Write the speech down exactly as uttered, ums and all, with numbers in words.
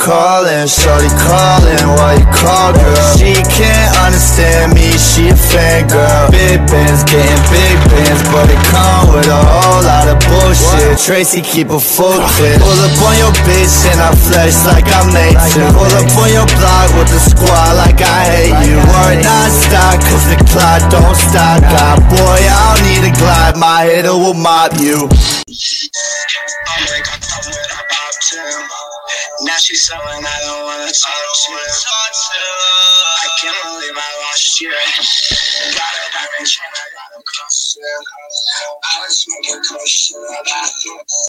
calling, shorty calling, why you call, girl? She can't understand me, she a fangirl. Big bands getting big bands, but it come with a whole lot of bullshit. Tracy keep a full clip. Pull up on your bitch and I flex like I'm Nathan. Pull up on your block with the squad like I hate you. Word non-stop cause the clock don't stop. God boy, I don't need a glide, my hitter will mop you. Now she's someone I don't wanna talk to. I can't believe I lost you. Got a diamond chain, I got a costume. I was smoking cushion.